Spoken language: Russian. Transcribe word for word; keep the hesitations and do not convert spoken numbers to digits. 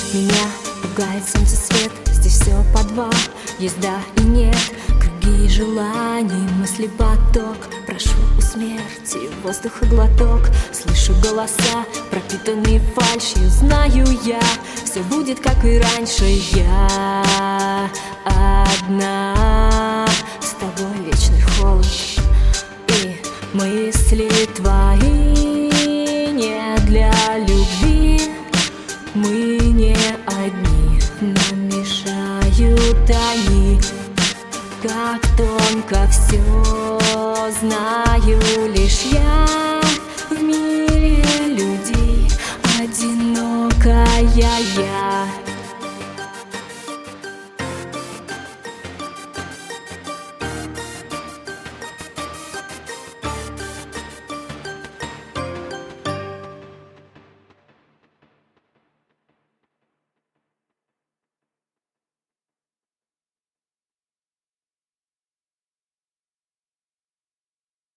Меня пугает солнце свет, здесь все подвал, есть да и нет, круги желаний, мысли поток. Прошу у смерти воздуха глоток, слышу голоса, пропитанные фальшью. Знаю я, все будет как и раньше. Я одна, с тобой вечный холод, и мысли твои не для любви. Мы не одни, нам мешают они. Как тонко все знаю лишь я. В мире людей одинокая я.